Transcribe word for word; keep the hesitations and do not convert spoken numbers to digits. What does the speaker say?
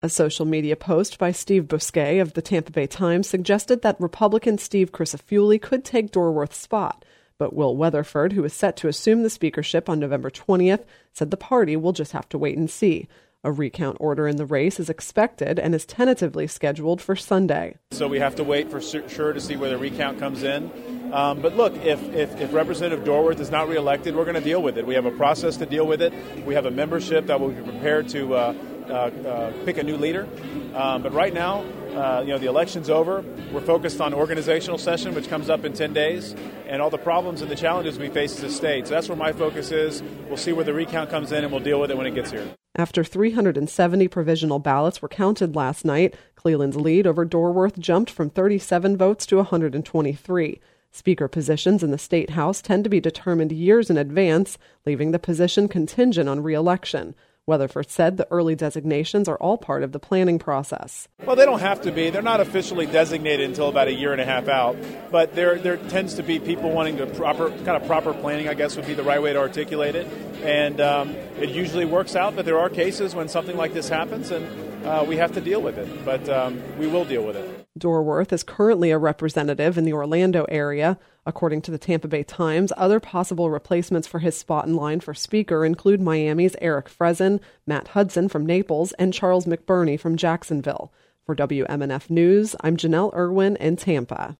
A social media post by Steve Bousquet of the Tampa Bay Times suggested that Republican Steve Crisafulli could take Dorworth's spot, but Will Weatherford, who is set to assume the speakership on November twentieth, said the party will just have to wait and see. A recount order in the race is expected and is tentatively scheduled for Sunday. So we have to wait for sure to see where the recount comes in. Um, but look, if, if, if Representative Dorworth is not reelected, we're going to deal with it. We have a process to deal with it. We have a membership that will be prepared to uh, uh, uh, pick a new leader. Um, but right now, uh, you know, the election's over. We're focused on organizational session, which comes up in ten days, and all the problems and the challenges we face as a state. So that's where my focus is. We'll see where the recount comes in, and we'll deal with it when it gets here. After three hundred seventy provisional ballots were counted last night, Cleland's lead over Dorworth jumped from thirty-seven votes to one hundred twenty-three. Speaker positions in the State House tend to be determined years in advance, leaving the position contingent on re-election. Weatherford said the early designations are all part of the planning process. Well, they don't have to be. They're not officially designated until about a year and a half out. But there there tends to be people wanting to proper kind of proper planning, I guess would be the right way to articulate it. And um, it usually works out, but there are cases when something like this happens, and uh, we have to deal with it. But um, we will deal with it. Dorworth is currently a representative in the Orlando area. According to the Tampa Bay Times, other possible replacements for his spot in line for Speaker include Miami's Eric Frezin, Matt Hudson from Naples, and Charles McBurney from Jacksonville. For W M N F News, I'm Janelle Irwin in Tampa.